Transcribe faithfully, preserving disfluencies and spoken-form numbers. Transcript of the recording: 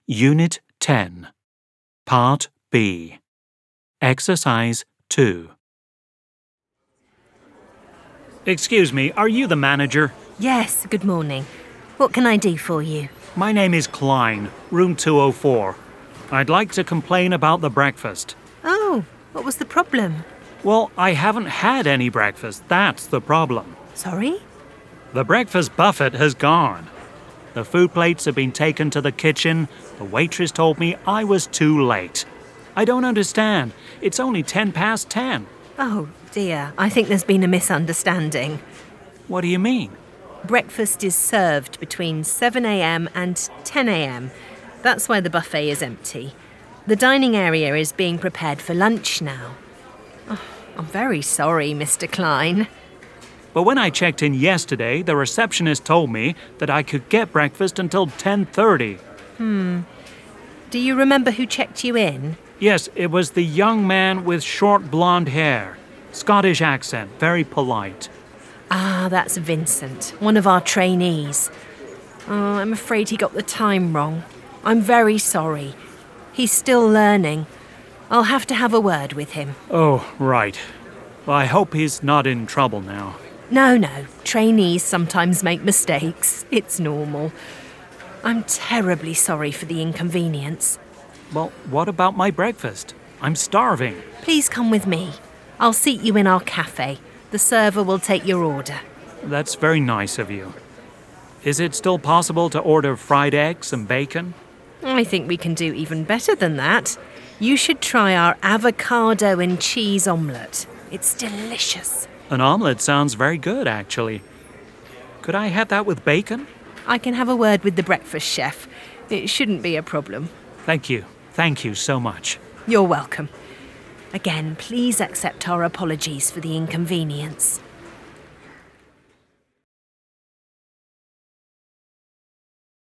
Unit ten, Part B. Exercise two. Excuse me, are you the manager? Yes, good morning. What can I do for you? My name is Klein, room two oh four. I'd like to complain about the breakfast. Oh, what was the problem? Well, I haven't had any breakfast. That's the problem. Sorry? The breakfast buffet has gone. The food plates have been taken to the kitchen. The waitress told me I was too late. I don't understand. It's only ten past ten. Oh, dear. I think there's been a misunderstanding. What do you mean? Breakfast is served between seven a.m. and ten a.m. That's why the buffet is empty. The dining area is being prepared for lunch now. Oh, I'm very sorry, Mister Klein. But when I checked in yesterday, the receptionist told me that I could get breakfast until ten thirty. Hmm. Do you remember who checked you in? Yes, it was the young man with short blonde hair. Scottish accent, very polite. Ah, that's Vincent, one of our trainees. Oh, I'm afraid he got the time wrong. I'm very sorry. He's still learning. I'll have to have a word with him. Oh, right. Well, I hope he's not in trouble now. No, no. Trainees sometimes make mistakes. It's normal. I'm terribly sorry for the inconvenience. Well, what about my breakfast? I'm starving. Please come with me. I'll seat you in our cafe. The server will take your order. That's very nice of you. Is it still possible to order fried eggs and bacon? I think we can do even better than that. You should try our avocado and cheese omelette. It's delicious. An omelette sounds very good, actually. Could I have that with bacon? I can have a word with the breakfast chef. It shouldn't be a problem. Thank you. Thank you so much. You're welcome. Again, please accept our apologies for the inconvenience.